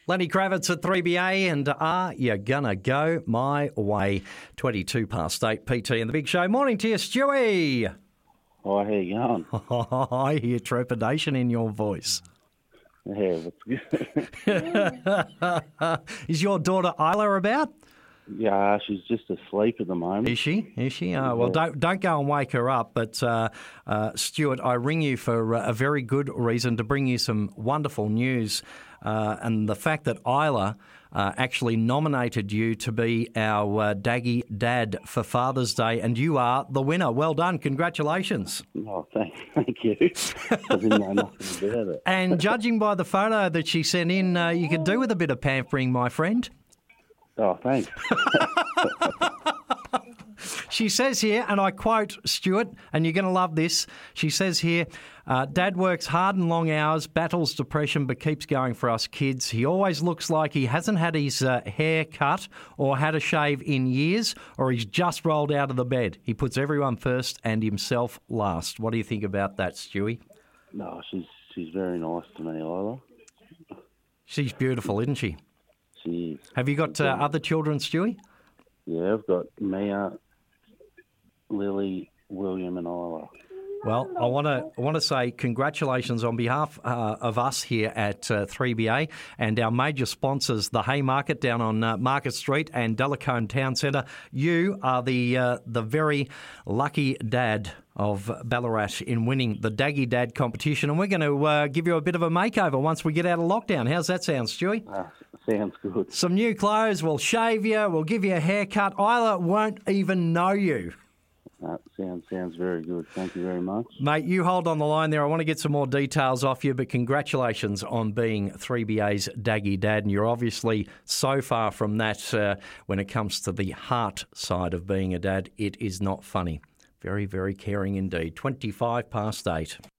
Lenny Kravitz at 3BA, and are you gonna go my way? 22 past 8, PT and the Big Show. Morning to you, Stewie. Oh, how you going? I hear trepidation in your voice. Yeah, that's good. Is your daughter Isla about? Yeah, she's just asleep at the moment. Is she? Well, don't go and wake her up. But, Stuart, I ring you for a very good reason, to bring you some wonderful news. And the fact that Isla actually nominated you to be our Daggy Dad for Father's Day, and you are the winner. Well done. Congratulations. Oh, thank you. I didn't know nothing about it. And judging by the photo that she sent in, you could do with a bit of pampering, my friend. Oh, thanks. She says here, and I quote, Stuart, and you're going to love this. She says here, Dad works hard and long hours, battles depression, but keeps going for us kids. He always looks like he hasn't had his hair cut or had a shave in years, or he's just rolled out of the bed. He puts everyone first and himself last. What do you think about that, Stewie? No, she's very nice to me, Isla. She's beautiful, isn't she? She is. Have you got other children, Stewie? Yeah, I've got Mia, Lily, William and Isla. Well, I want to say congratulations on behalf of us here at 3BA and our major sponsors, the Haymarket down on Market Street and Delacombe Town Centre. You are the very lucky dad of Ballarat in winning the Daggy Dad competition, and we're going to give you a bit of a makeover once we get out of lockdown. How's that sound, Stewie? Sounds good. Some new clothes, we'll shave you, we'll give you a haircut. Isla won't even know you. Sounds very good. Thank you very much. Mate, you hold on the line there. I want to get some more details off you, but congratulations on being 3BA's Daggy Dad. And you're obviously so far from that when it comes to the heart side of being a dad. It is not funny. Very, very caring indeed. 25 past 8.